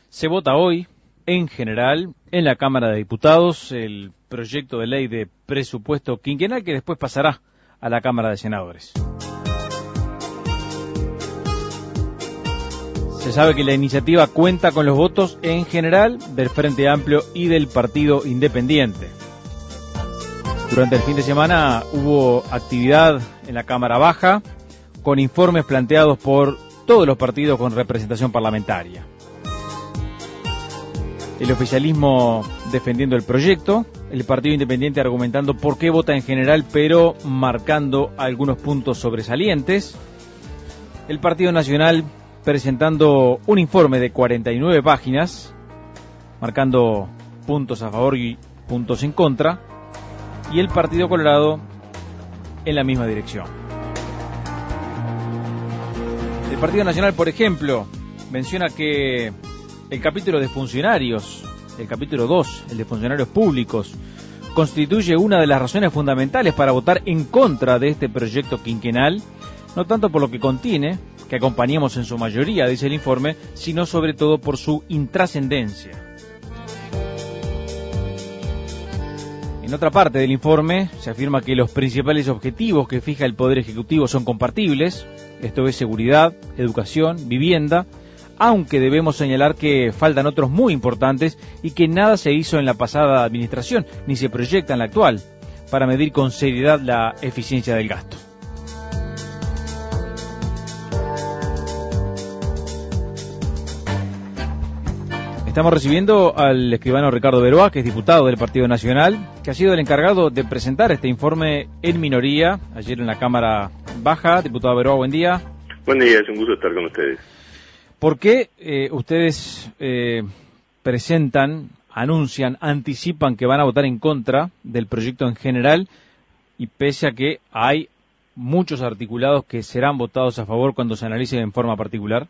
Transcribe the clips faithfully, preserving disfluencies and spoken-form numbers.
Se vota hoy, en general, en la Cámara de Diputados, el proyecto de ley de presupuesto quinquenal que después pasará a la Cámara de Senadores. Se sabe que la iniciativa cuenta con los votos en general del Frente Amplio y del Partido Independiente. Durante el fin de semana hubo actividad en la Cámara Baja con informes planteados por todos los partidos con representación parlamentaria. El oficialismo defendiendo el proyecto, el Partido Independiente argumentando por qué vota en general, pero marcando algunos puntos sobresalientes. El Partido Nacional presentando un informe de cuarenta y nueve páginas, marcando puntos a favor y puntos en contra, y el Partido Colorado en la misma dirección. El Partido Nacional, por ejemplo, menciona que el capítulo de funcionarios, el capítulo dos, el de funcionarios públicos, constituye una de las razones fundamentales para votar en contra de este proyecto quinquenal, no tanto por lo que contiene, que acompañamos en su mayoría, dice el informe, sino sobre todo por su intrascendencia. En otra parte del informe se afirma que los principales objetivos que fija el Poder Ejecutivo son compartibles, esto es seguridad, educación, vivienda, aunque debemos señalar que faltan otros muy importantes y que nada se hizo en la pasada administración, ni se proyecta en la actual, para medir con seriedad la eficiencia del gasto. Estamos recibiendo al escribano Ricardo Beroa, que es diputado del Partido Nacional, que ha sido el encargado de presentar este informe en minoría ayer en la Cámara Baja. Diputado Beroa, buen día. Buen día, es un gusto estar con ustedes. ¿Por qué eh, ustedes eh, presentan, anuncian, anticipan que van a votar en contra del proyecto en general, y pese a que hay muchos articulados que serán votados a favor cuando se analice en forma particular?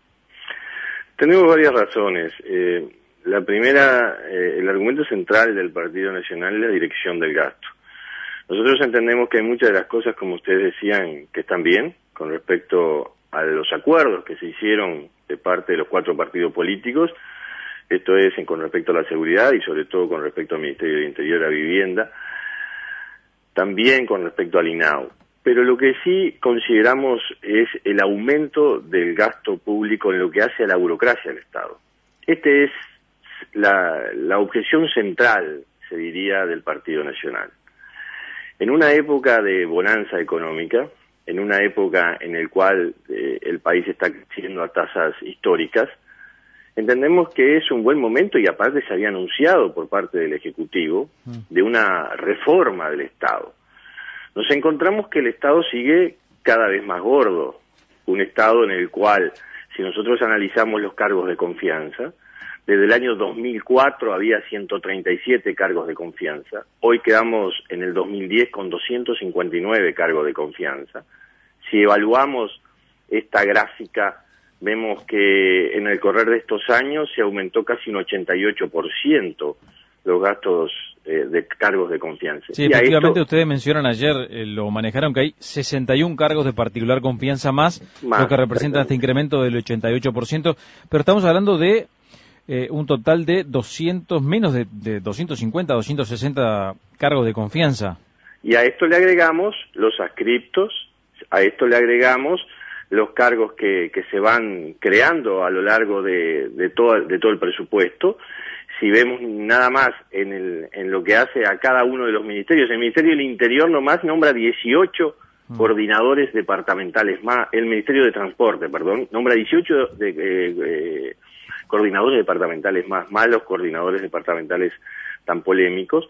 Tenemos varias razones. Eh, la primera, eh, el argumento central del Partido Nacional es la dirección del gasto. Nosotros entendemos que hay muchas de las cosas, como ustedes decían, que están bien con respecto a los acuerdos que se hicieron de parte de los cuatro partidos políticos, esto es con respecto a la seguridad y sobre todo con respecto al Ministerio del Interior y la Vivienda, también con respecto al I N A U. Pero lo que sí consideramos es el aumento del gasto público en lo que hace a la burocracia del Estado. Esta es la, la objeción central, se diría, del Partido Nacional. En una época de bonanza económica, en una época en la cual eh, el país está creciendo a tasas históricas, entendemos que es un buen momento, y aparte se había anunciado por parte del Ejecutivo, de una reforma del Estado. Nos encontramos que el Estado sigue cada vez más gordo, un Estado en el cual, si nosotros analizamos los cargos de confianza, desde el año dos mil cuatro había ciento treinta y siete cargos de confianza, hoy quedamos en el dos mil diez con doscientos cincuenta y nueve cargos de confianza. Si evaluamos esta gráfica, vemos que en el correr de estos años se aumentó casi un ochenta y ocho por ciento los gastos eh, de cargos de confianza. Sí, y efectivamente esto, ustedes mencionan ayer, eh, lo manejaron, que hay sesenta y un cargos de particular confianza más, más lo que representa este incremento del ochenta y ocho por ciento, pero estamos hablando de eh, un total de doscientos, menos de, de doscientos cincuenta, doscientos sesenta cargos de confianza. Y a esto le agregamos los adscriptos, a esto le agregamos los cargos que, que se van creando a lo largo de, de, todo, de todo el presupuesto. Si vemos nada más en, el, en lo que hace a cada uno de los ministerios, el Ministerio del Interior nomás nombra dieciocho mm. coordinadores departamentales más, el Ministerio de Transporte, perdón, nombra dieciocho de, eh, eh, coordinadores departamentales más, más los coordinadores departamentales tan polémicos.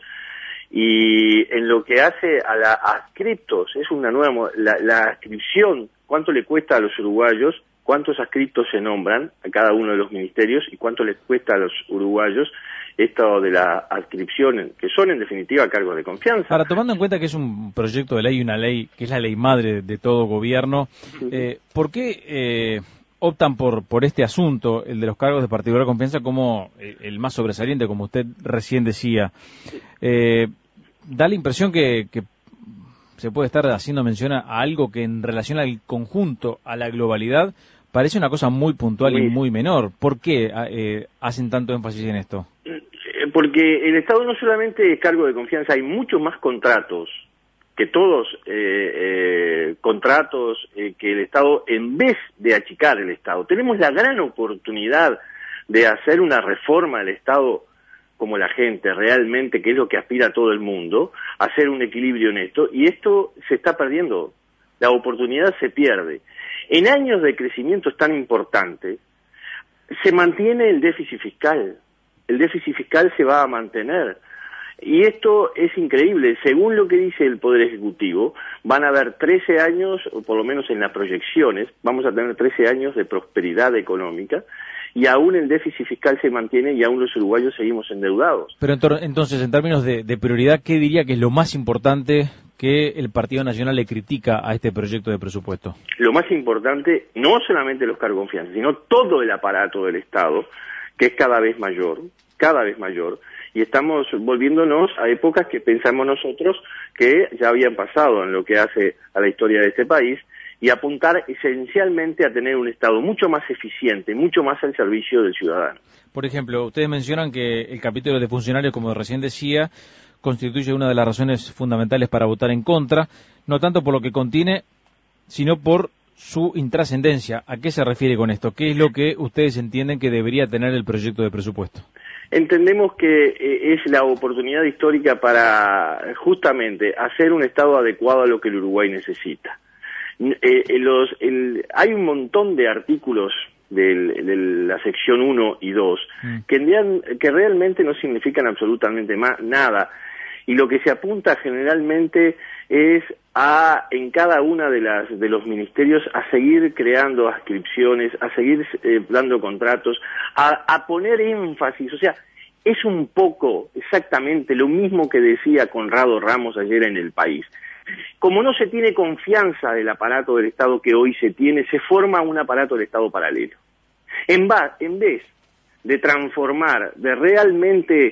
Y en lo que hace a la adscriptos, es una nueva, la, la adscripción, cuánto le cuesta a los uruguayos, cuántos adscriptos se nombran a cada uno de los ministerios y cuánto les cuesta a los uruguayos esto de la adscripción, que son en definitiva cargos de confianza. Ahora, tomando en cuenta que es un proyecto de ley y una ley que es la ley madre de todo gobierno, eh, ¿por qué eh, optan por, por este asunto, el de los cargos de particular confianza, como el más sobresaliente, como usted recién decía? Eh, da la impresión que, que se puede estar haciendo mención a algo que en relación al conjunto, a la globalidad, parece una cosa muy puntual muy... y muy menor. ¿Por qué eh, hacen tanto énfasis en esto? Porque el Estado no solamente es cargo de confianza, hay muchos más contratos, que todos eh, eh, contratos eh, que el Estado, en vez de achicar el Estado, tenemos la gran oportunidad de hacer una reforma del Estado como la gente realmente, que es lo que aspira a todo el mundo, hacer un equilibrio en esto, y esto se está perdiendo, la oportunidad se pierde. En años de crecimiento tan importantes, se mantiene el déficit fiscal, el déficit fiscal se va a mantener, y esto es increíble. Según lo que dice el Poder Ejecutivo, van a haber trece años, o por lo menos en las proyecciones, vamos a tener trece años de prosperidad económica, y aún el déficit fiscal se mantiene y aún los uruguayos seguimos endeudados. Pero entonces, en términos de, de prioridad, ¿qué diría que es lo más importante que el Partido Nacional le critica a este proyecto de presupuesto? Lo más importante, no solamente los cargos de confianza, sino todo el aparato del Estado, que es cada vez mayor, cada vez mayor, y estamos volviéndonos a épocas que pensamos nosotros que ya habían pasado en lo que hace a la historia de este país, y apuntar esencialmente a tener un Estado mucho más eficiente, mucho más al servicio del ciudadano. Por ejemplo, ustedes mencionan que el capítulo de funcionarios, como recién decía, constituye una de las razones fundamentales para votar en contra, no tanto por lo que contiene, sino por su intrascendencia. ¿A qué se refiere con esto? ¿Qué es lo que ustedes entienden que debería tener el proyecto de presupuesto? Entendemos que eh, es la oportunidad histórica para justamente hacer un Estado adecuado a lo que el Uruguay necesita. Eh, los, el, hay un montón de artículos del, de la sección uno y dos mm. que, que realmente no significan absolutamente más, nada, y lo que se apunta generalmente es a, en cada una de las de los ministerios, a seguir creando adscripciones, a seguir eh, dando contratos, a, a poner énfasis, o sea, es un poco exactamente lo mismo que decía Conrado Ramos ayer en El País. Como no se tiene confianza del aparato del Estado que hoy se tiene, se forma un aparato del Estado paralelo. En, va, en vez de transformar, de realmente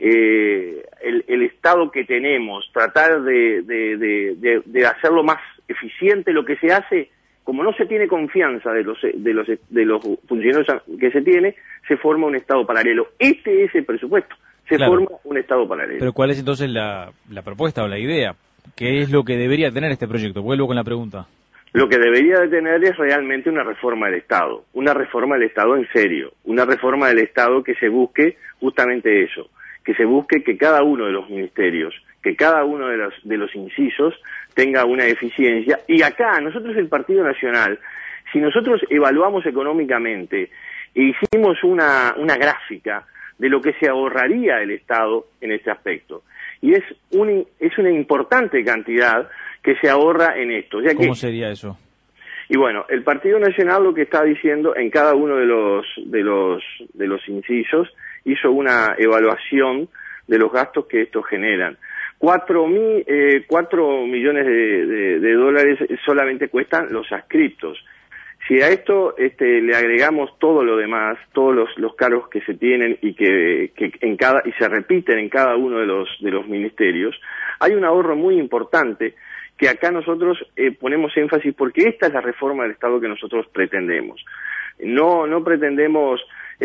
eh, el, el Estado que tenemos, tratar de, de, de, de, de hacerlo más eficiente, lo que se hace, como no se tiene confianza de los, de los, de los funcionarios que se tiene, se forma un Estado paralelo. Este es el presupuesto, se claro. forma un Estado paralelo. Pero ¿cuál es entonces la, la propuesta o la idea? ¿Qué es lo que debería tener este proyecto? Vuelvo con la pregunta. Lo que debería de tener es realmente una reforma del Estado, una reforma del Estado en serio, una reforma del Estado que se busque justamente eso, que se busque que cada uno de los ministerios, que cada uno de los, de los incisos tenga una eficiencia. Y acá, nosotros el Partido Nacional, si nosotros evaluamos económicamente e hicimos una, una gráfica de lo que se ahorraría el Estado en este aspecto, y es, un, es una importante cantidad que se ahorra en esto. O sea ¿Cómo que, sería eso? Y bueno, el Partido Nacional lo que está diciendo en cada uno de los, de los, de los incisos hizo una evaluación de los gastos que estos generan. Cuatro, mil, eh, cuatro millones de, de, de dólares solamente cuestan los adscriptos. Si a esto este, le agregamos todo lo demás, todos los, los cargos que se tienen y que, que en cada y se repiten en cada uno de los de los ministerios, hay un ahorro muy importante que acá nosotros eh, ponemos énfasis porque esta es la reforma del Estado que nosotros pretendemos. No no pretendemos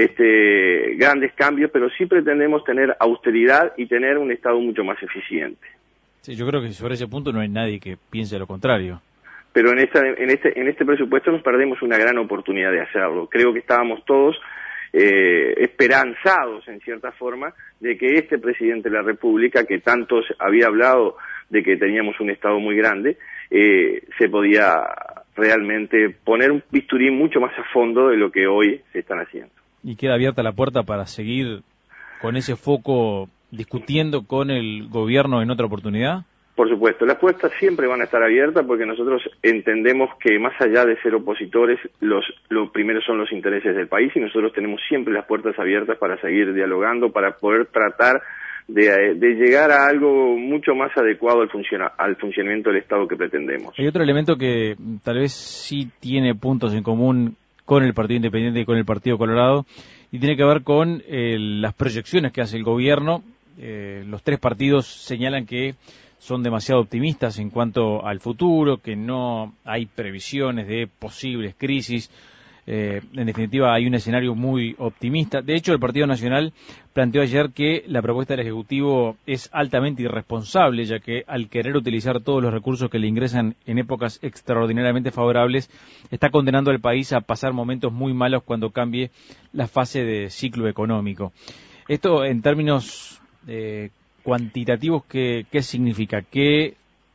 este, grandes cambios, pero sí pretendemos tener austeridad y tener un Estado mucho más eficiente. Sí, yo creo que sobre ese punto no hay nadie que piense lo contrario. Pero en, esta, en, este, en este presupuesto nos perdemos una gran oportunidad de hacerlo. Creo que estábamos todos eh, esperanzados, en cierta forma, de que este presidente de la República, que tanto había hablado de que teníamos un Estado muy grande, eh, se podía realmente poner un bisturí mucho más a fondo de lo que hoy se están haciendo. ¿Y queda abierta la puerta para seguir con ese foco discutiendo con el gobierno en otra oportunidad? Por supuesto, las puertas siempre van a estar abiertas porque nosotros entendemos que más allá de ser opositores, los, lo primero son los intereses del país y nosotros tenemos siempre las puertas abiertas para seguir dialogando, para poder tratar de, de llegar a algo mucho más adecuado al, funciona, al funcionamiento del Estado que pretendemos. Hay otro elemento que tal vez sí tiene puntos en común con el Partido Independiente y con el Partido Colorado y tiene que ver con eh, las proyecciones que hace el gobierno. Eh, los tres partidos señalan que son demasiado optimistas en cuanto al futuro, que no hay previsiones de posibles crisis Eh, en definitiva, hay un escenario muy optimista. De hecho, el Partido Nacional planteó ayer que la propuesta del Ejecutivo es altamente irresponsable, ya que al querer utilizar todos los recursos que le ingresan en épocas extraordinariamente favorables, está condenando al país a pasar momentos muy malos cuando cambie la fase de ciclo económico. Esto, en términos eh, cuantitativos, ¿qué, qué significa? ¿Qué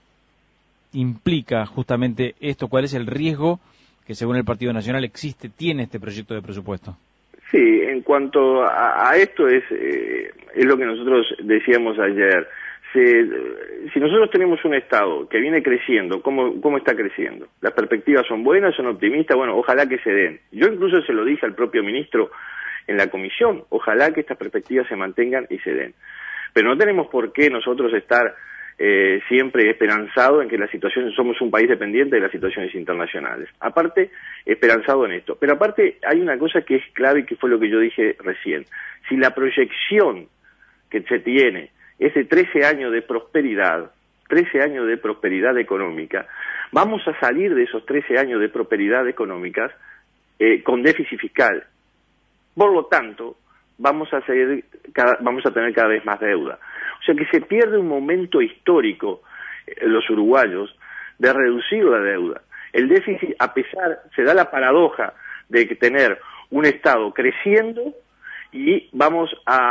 implica justamente esto? ¿Cuál es el riesgo que según el Partido Nacional existe, tiene este proyecto de presupuesto? Sí, en cuanto a, a esto es, eh, es lo que nosotros decíamos ayer. Se, si nosotros tenemos un Estado que viene creciendo, ¿cómo, ¿cómo está creciendo? ¿Las perspectivas son buenas, son optimistas? Bueno, ojalá que se den. Yo incluso se lo dije al propio ministro en la comisión, ojalá que estas perspectivas se mantengan y se den. Pero no tenemos por qué nosotros estar Eh, siempre esperanzado en que la situación, somos un país dependiente de las situaciones internacionales. Aparte, esperanzado en esto. Pero aparte, hay una cosa que es clave y que fue lo que yo dije recién. Si la proyección que se tiene es de trece años de prosperidad, trece años de prosperidad económica, vamos a salir de esos trece años de prosperidad económica eh, con déficit fiscal. Por lo tanto, vamos a seguir, cada, vamos a tener cada vez más deuda. O sea que se pierde un momento histórico, eh, los uruguayos, de reducir la deuda. El déficit, a pesar, se da la paradoja de que tener un Estado creciendo y vamos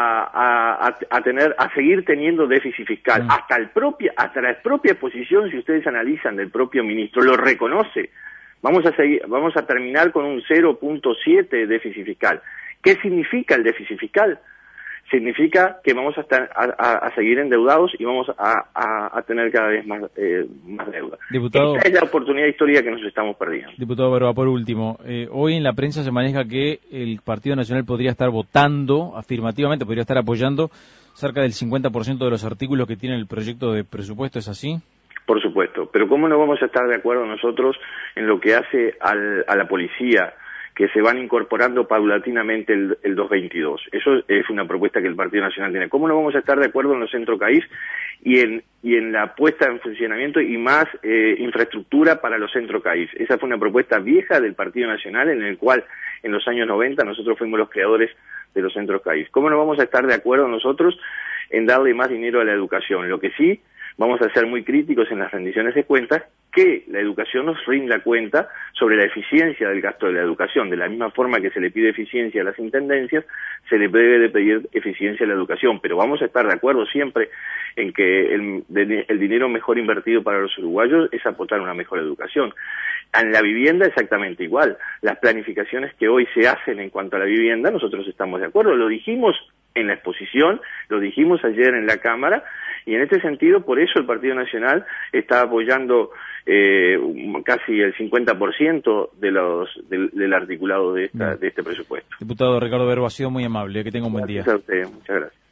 a, a, a tener, a seguir teniendo déficit fiscal. Mm. Hasta el propia, hasta la propia exposición, si ustedes analizan del propio ministro, lo reconoce. Vamos a seguir, vamos a terminar con un cero punto siete de déficit fiscal. ¿Qué significa el déficit fiscal? Significa que vamos a estar a, a, a seguir endeudados y vamos a, a, a tener cada vez más, eh, más deuda. Diputado, esta es la oportunidad histórica que nos estamos perdiendo. Diputado Berba, por último, eh, hoy en la prensa se maneja que el Partido Nacional podría estar votando afirmativamente, podría estar apoyando cerca del cincuenta por ciento de los artículos que tiene el proyecto de presupuesto, ¿es así? Por supuesto, pero ¿cómo no vamos a estar de acuerdo nosotros en lo que hace al, a la policía, que se van incorporando paulatinamente el, el doscientos veintidós? Eso es una propuesta que el Partido Nacional tiene. ¿Cómo no vamos a estar de acuerdo en los centros C A I S y en, y en la puesta en funcionamiento y más eh, infraestructura para los centros C A I S? Esa fue una propuesta vieja del Partido Nacional, en el cual en los años noventa nosotros fuimos los creadores de los centros C A I S. ¿Cómo no vamos a estar de acuerdo nosotros en darle más dinero a la educación? Lo que sí, vamos a ser muy críticos en las rendiciones de cuentas, que la educación nos rinda cuenta sobre la eficiencia del gasto de la educación. De la misma forma que se le pide eficiencia a las intendencias, se le debe de pedir eficiencia a la educación. Pero vamos a estar de acuerdo siempre en que el, el dinero mejor invertido para los uruguayos es aportar una mejor educación. En la vivienda exactamente igual. Las planificaciones que hoy se hacen en cuanto a la vivienda, nosotros estamos de acuerdo. Lo dijimos en la exposición, lo dijimos ayer en la Cámara, y en este sentido, por eso el Partido Nacional está apoyando eh, casi el cincuenta por ciento de los, del, del articulado de, esta, de este presupuesto. Diputado Ricardo Berba, ha sido muy amable, que tenga un buen día. Gracias a usted, muchas gracias.